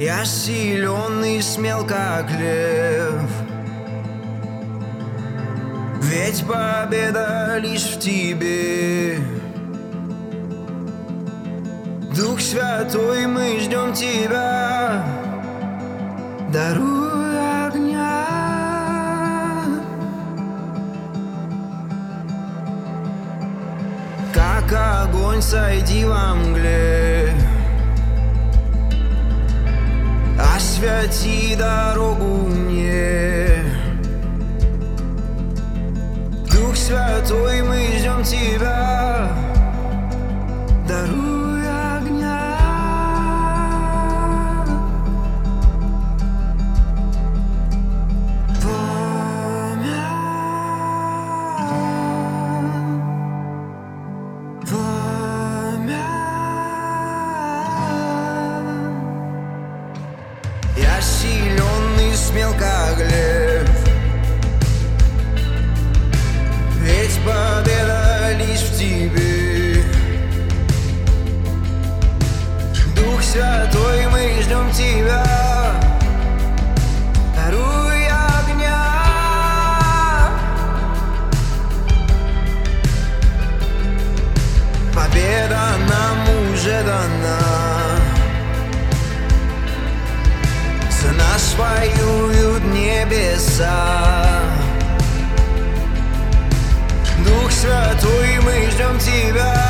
Я силен и смел, как лев, ведь победа лишь в тебе. Дух Святой, мы ждем тебя, даруй огня. Как огонь, сойди во мгле, освети дорогу мне. Дух Святой, мы ждем тебя, даруй огня. Пламя, пламя. Я силен и смел, как лев, ведь победа лишь в тебе. Дух Святой, мы ждем тебя, даруй огня. Победа нам уже дана, за нас воюют небеса. Дух Святой, мы ждем тебя.